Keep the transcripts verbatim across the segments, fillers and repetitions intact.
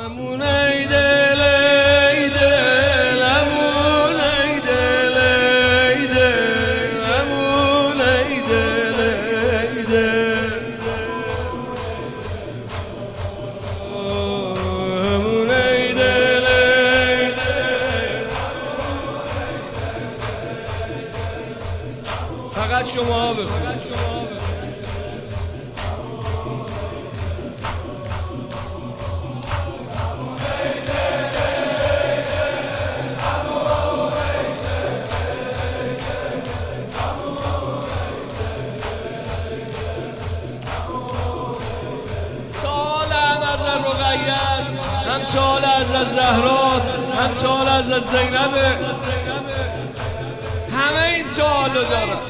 امون ای دل ای دل امون ای دل ای دل امون ای دل ای دل امون ای دل ای دل فقط شما بخون فقط شما بخون هم سال از زهراست هم سال از زینبه همه این سوال رو دارم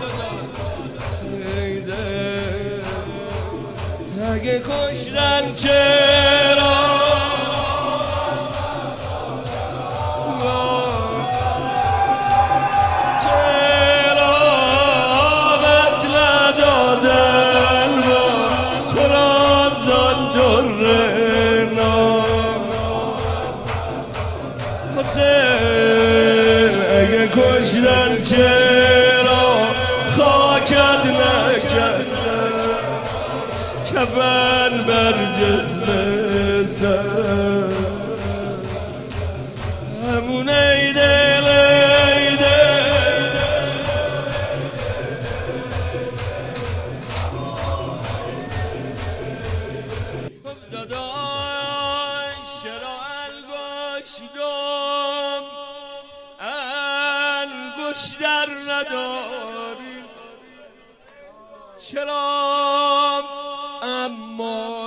اگه کشتن چرا چرا آبت ندادن تو را زن دره اگه کشتن چرا خاکت نکردن کفن بر جسم سر همون ای دل ای دل داداش چرا الگشتم الگشت در نداری چرا اما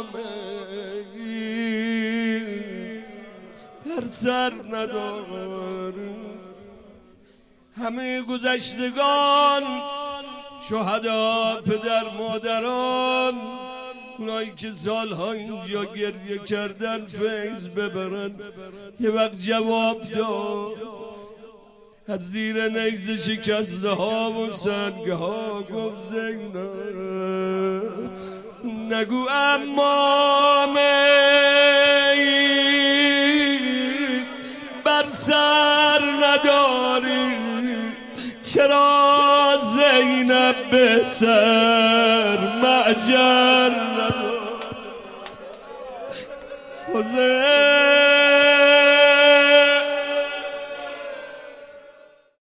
در سر نداری همه گذشتگان شهدا پدر مادران اونایی که سالها اینجا گریه کردن فیض ببرن یه وقت جواب داد از زیر نیز شکسته ها و سنگ ها گفت زینب نگو اما بر سر نداری چرا زینب به سر معجر نداری